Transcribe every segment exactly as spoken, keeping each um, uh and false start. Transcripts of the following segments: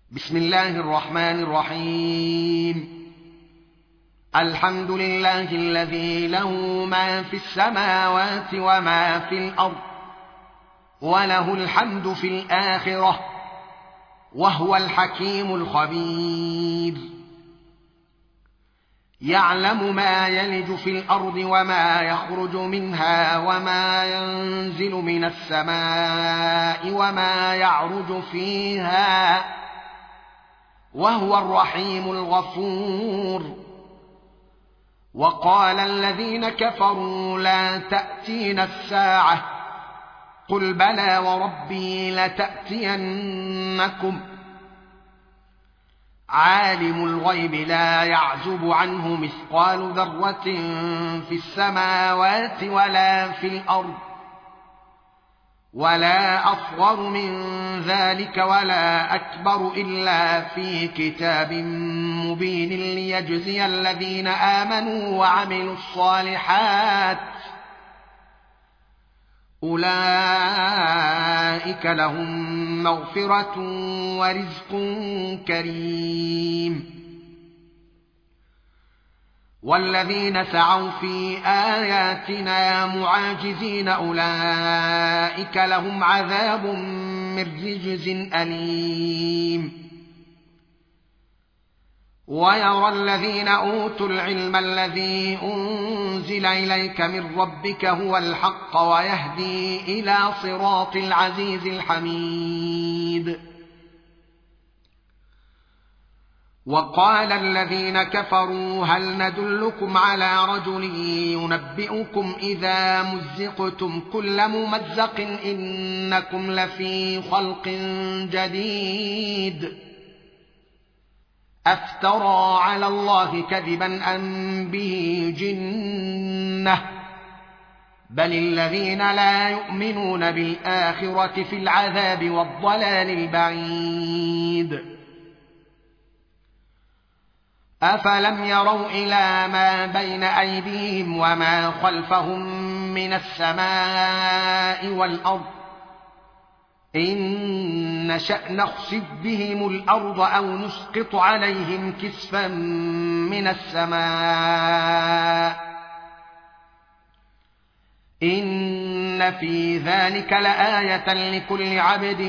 بسم الله الرحمن الرحيم. الحمد لله الذي له ما في السماوات وما في الأرض وله الحمد في الآخرة وهو الحكيم الخبير. يعلم ما يلج في الأرض وما يخرج منها وما ينزل من السماء وما يعرج فيها وهو الرحيم الغفور. وقال الذين كفروا لا تأتينا الساعة قل بلى وربي لتأتينكم عالم الغيب لا يعزب عنه مثقال ذرة في السماوات ولا في الأرض ولا أصغر من ذلك ولا أكبر إلا في كتاب مبين ليجزي الذين آمنوا وعملوا الصالحات أولئك لهم مغفرة ورزق كريم. والذين سعوا في آياتنا معاجزين أولئك لهم عذاب من رجز أليم. ويرى الذين أوتوا العلم الذي أنزل إليك من ربك هو الحق ويهدي إلى صراط العزيز الحميد. وقال الذين كفروا هل ندلكم على رجل ينبئكم إذا مزقتم كل ممزق إنكم لفي خلق جديد أفترى على الله كذبا أم به جنة بل الذين لا يؤمنون بالآخرة في العذاب والضلال البعيد. أفلم يروا إلى ما بين أيديهم وما خلفهم من السماء والأرض إن نشأ نخسف بهم الأرض أو نسقط عليهم كسفا من السماء إن في ذلك لآية لكل عبد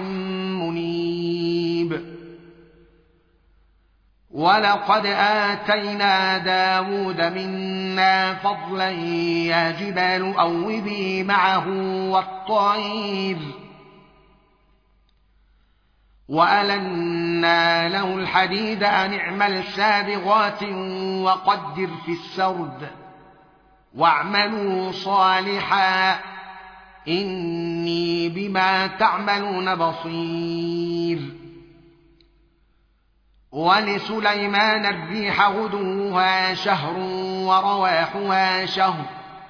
منيب. ولقد آتينا داود منا فضلا يا جبال أوبي معه والطير وألنا له الحديد أن اعمل سابغات وقدر في السرد واعملوا صالحا إني بما تعملون بصير. ولسليمان الريح غدوها شهر ورواحها شهر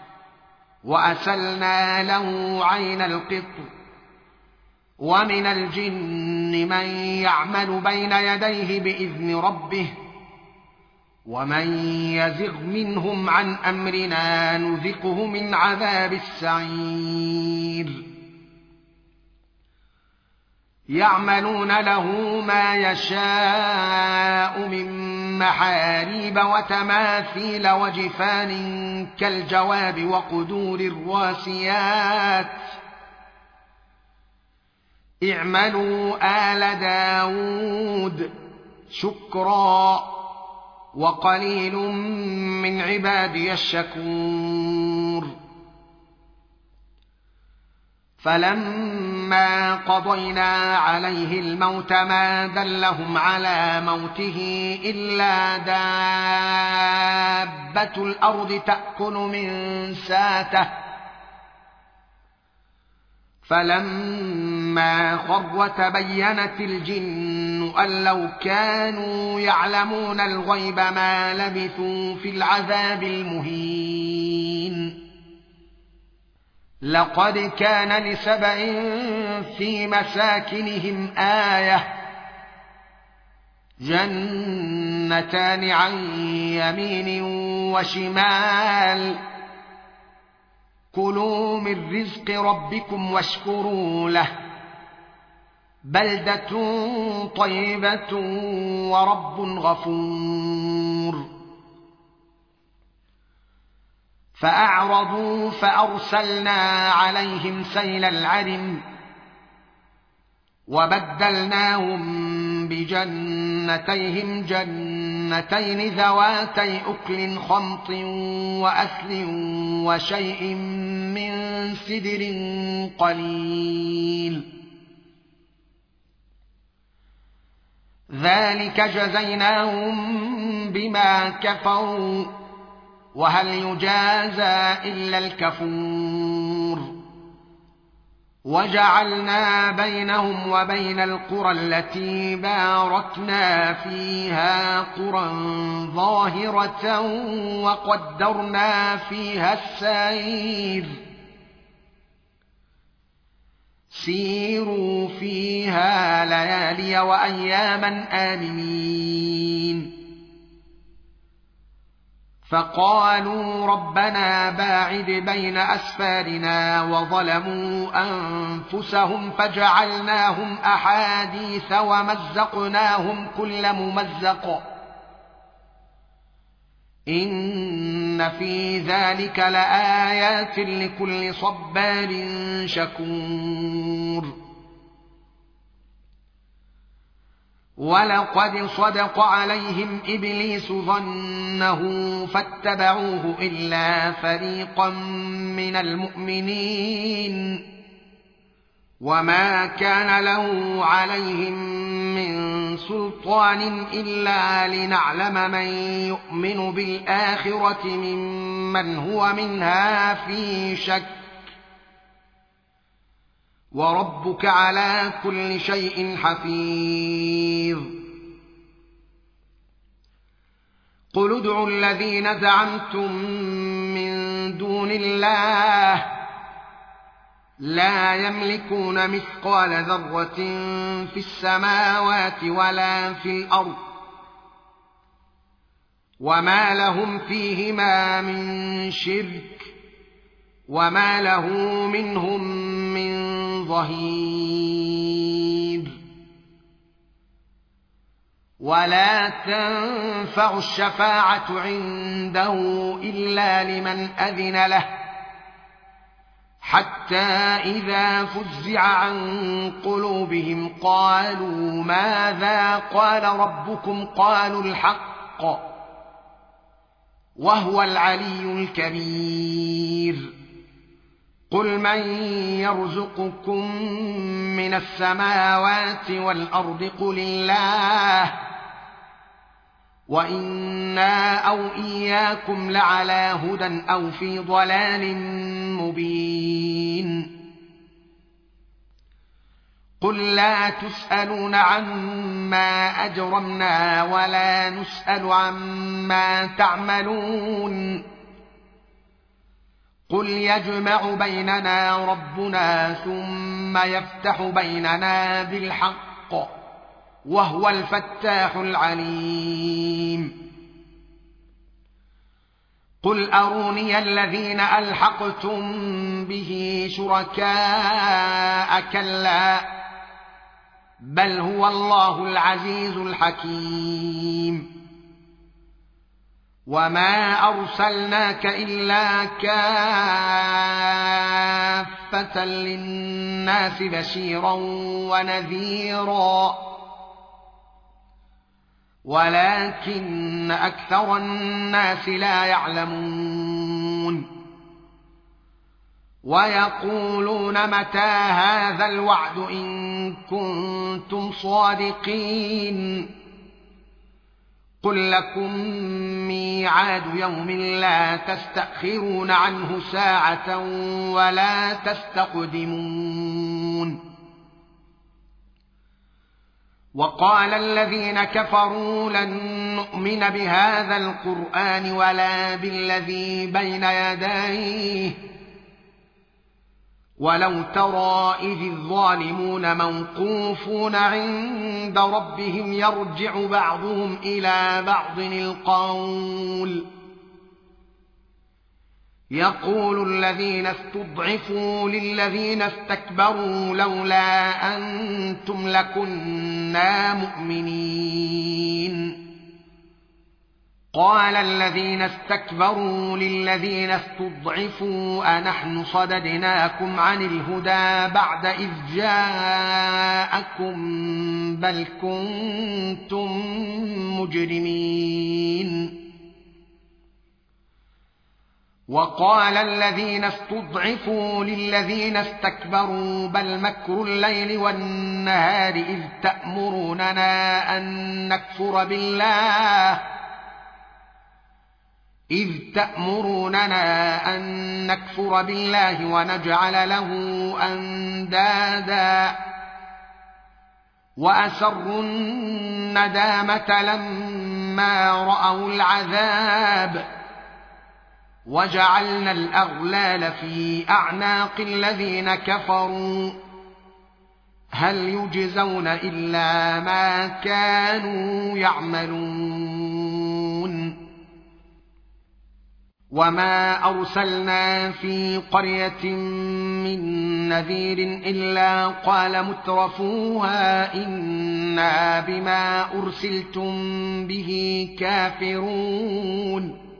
وأسلنا له عين القطر ومن الجن من يعمل بين يديه بإذن ربه ومن يزغ منهم عن أمرنا نذقه من عذاب السعير. يعملون له ما يشاء من محاريب وتماثيل وجفان كالجواب وقدور الراسيات اعملوا آل داود شكرا وقليل من عبادي الشكور. فلما قضينا عليه الموت ما دلهم على موته إلا دابة الأرض تأكل من ساته فلما خر تبينت الجن أن لو كانوا يعلمون الغيب ما لبثوا في العذاب المهين. لقد كان لسبأ في مساكنهم آية جنتان عن يمين وشمال كلوا من رزق ربكم واشكروا له بلدة طيبة ورب غفور. فأعرضوا فأرسلنا عليهم سيل العرم وبدلناهم بجنتيهم جنتين ذواتي أكل خمط وأثل وشيء من سدر قليل. ذلك جزيناهم بما كفروا وهل يجازى إلا الكفور. وجعلنا بينهم وبين القرى التي باركنا فيها قرى ظاهرة وقدرنا فيها السير سيروا فيها ليالي وأياما آمنين. فقالوا ربنا باعد بين أسفارنا وظلموا أنفسهم فجعلناهم أحاديث ومزقناهم كل ممزق إن في ذلك لآيات لكل صبار شكور. ولقد صدق عليهم إبليس ظنه فاتبعوه إلا فريقا من المؤمنين وما كان له عليهم من سلطان إلا لنعلم من يؤمن بالآخرة ممن هو منها في شك وربك على كل شيء حفيظ. قل ادعوا الذين زعمتم من دون الله لا يملكون مثقال ذرة في السماوات ولا في الأرض وما لهم فيهما من شرك وما له منهم من ظهير. ولا تنفع الشفاعة عنده إلا لمن أذن له حتى إذا فزع عن قلوبهم قالوا ماذا قال ربكم قالوا الحق وهو العلي الكبير. قل من يرزقكم من السماوات والأرض قل الله وإنا أو إياكم لعلى هدى أو في ضلال مبين. قل لا تسألون عما أجرمنا ولا نسأل عما تعملون قل يجمع بيننا ربنا ثم يفتح بيننا بالحق وهو الفتاح العليم. قل أروني الذين ألحقتم به شركاء كلا بل هو الله العزيز الحكيم. وما أرسلناك إلا كافة للناس بشيرا ونذيرا ولكن أكثر الناس لا يعلمون. ويقولون متى هذا الوعد إن كنتم صادقين قل لكم ميعاد يوم لا تستأخرون عنه ساعة ولا تستقدمون. وقال الذين كفروا لن نؤمن بهذا القرآن ولا بالذي بين يديه ولو ترى إذ الظالمون موقوفون عند ربهم يرجع بعضهم إلى بعض القول يقول الذين استضعفوا للذين استكبروا لولا أنتم لكنا مؤمنين قال الذين استكبروا للذين استضعفوا أنحن صددناكم عن الهدى بعد إذ جاءكم بل كنتم مجرمين وقال الذين استضعفوا للذين استكبروا بل مكر الليل والنهار إذ تأمروننا أن نكفر بالله إذ تأمروننا أن نكفر بالله ونجعل له أندادا وأسروا الندامة لما رأوا العذاب وجعلنا الأغلال في أعناق الذين كفروا هل يجزون إلا ما كانوا يعملون وما أرسلنا في قرية من نذير إلا قال مترفوها إنا بما أرسلتم به كافرون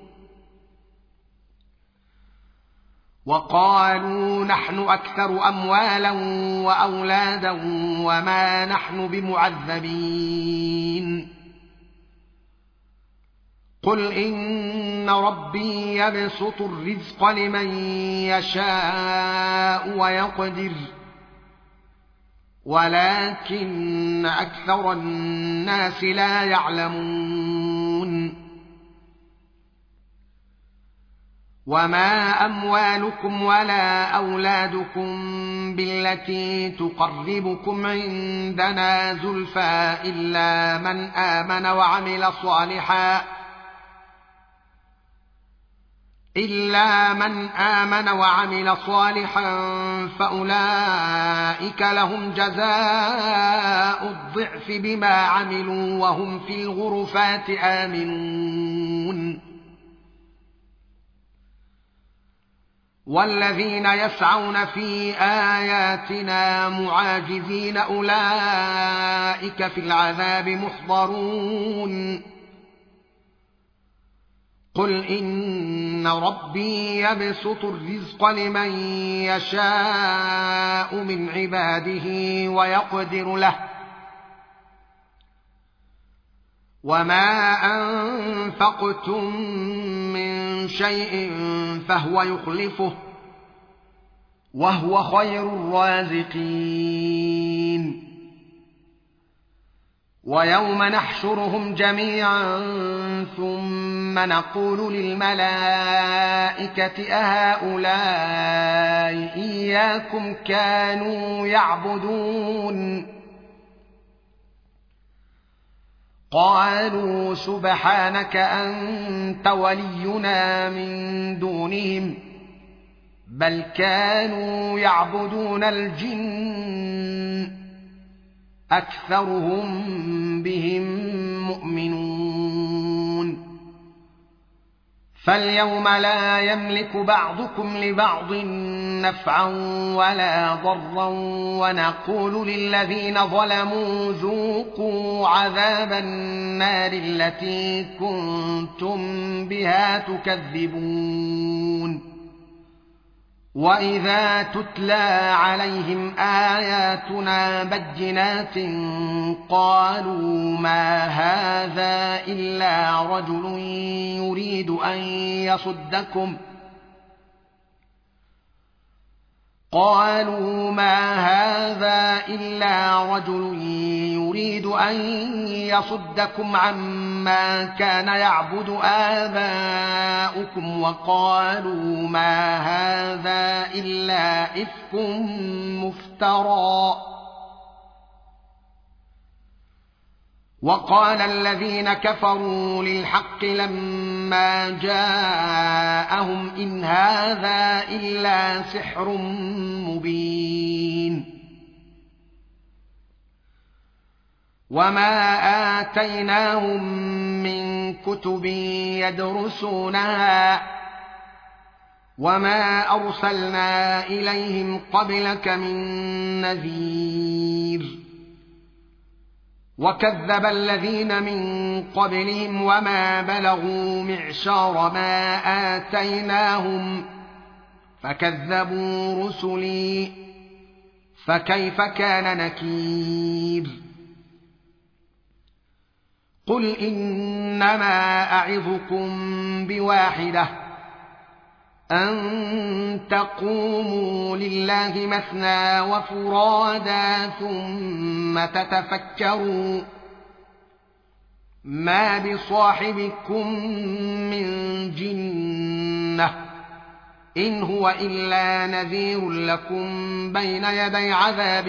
وقالوا نحن أكثر أموالا وأولادا وما نحن بمعذبين قل إن ربي يبسط الرزق لمن يشاء ويقدر ولكن أكثر الناس لا يعلمون وما أموالكم ولا أولادكم بالتي تقربكم عندنا زلفى إلا من آمن وعمل صالحا إلا من آمن وعمل صالحا فأولئك لهم جزاء الضعف بما عملوا وهم في الغرفات آمنون والذين يسعون في آياتنا معاجزين أولئك في العذاب محضرون قل إن ربي يبسط الرزق لمن يشاء من عباده ويقدر له وما أنفقتم من شيء فهو يخلفه وهو خير الرازقين ويوم نحشرهم جميعا ثم نقول للملائكة أهؤلاء إياكم كانوا يعبدون قالوا سبحانك أنت ولينا من دونهم بل كانوا يعبدون الجن أكثرهم بهم مؤمنون فاليوم لا يملك بعضكم لبعض نفعا ولا ضرا ونقول للذين ظلموا ذوقوا عذاب النار التي كنتم بها تكذبون وإذا تتلى عليهم آياتنا بينات قالوا ما هذا إلا رجل يريد أن يصدكم قالوا ما هذا إلا رجل يريد أن يصدكم عما كان يعبد آباؤكم وقالوا ما هذا إلا إفك مفترى وقال الذين كفروا للحق لما جاءهم إن هذا إلا سحر مبين وما آتيناهم من كتب يدرسونها وما أرسلنا إليهم قبلك من نذير وكذب الذين من قبلهم وما بلغوا معشار ما آتيناهم فكذبوا رسلي فكيف كان نكير قل إنما أعظكم بواحدة أن تقوموا لله مثنى وفرادا ثم تتفكروا ما بصاحبكم من جنة إن هو إلا نذير لكم بين يدي عذاب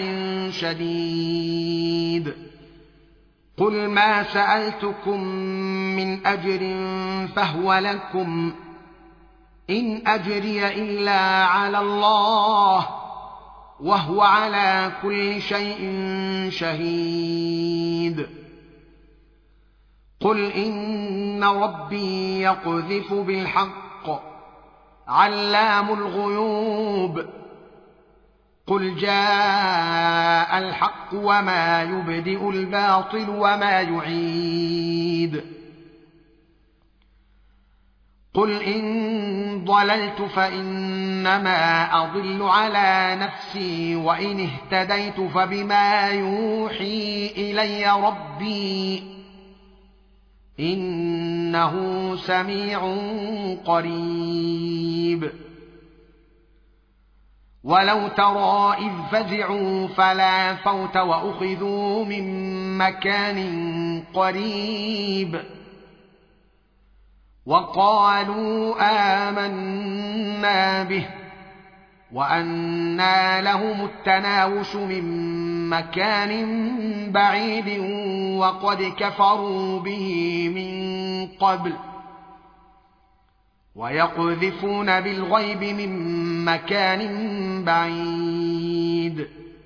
شديد قل ما سألتكم من أجر فهو لكم إن أجري إلا على الله وهو على كل شيء شهيد قل إن ربي يقذف بالحق علام الغيوب قل جاء الحق وما يبدئ الباطل وما يعيد قل إن ضللت فإنما أضل على نفسي وإن اهتديت فبما يوحي إلي ربي إنه سميع قريب ولو ترى إذ فزعوا فلا فوت وأخذوا من مكان قريب وقالوا آمنا به وأنى لهم التناوش من مكان بعيد وقد كفروا به من قبل ويقذفون بالغيب من مكان بعيد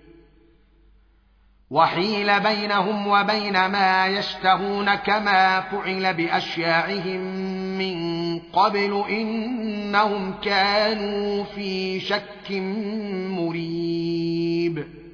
وحيل بينهم وبين ما يشتهون كما فعل بأشياعهم من قبل إنهم كانوا في شك مريب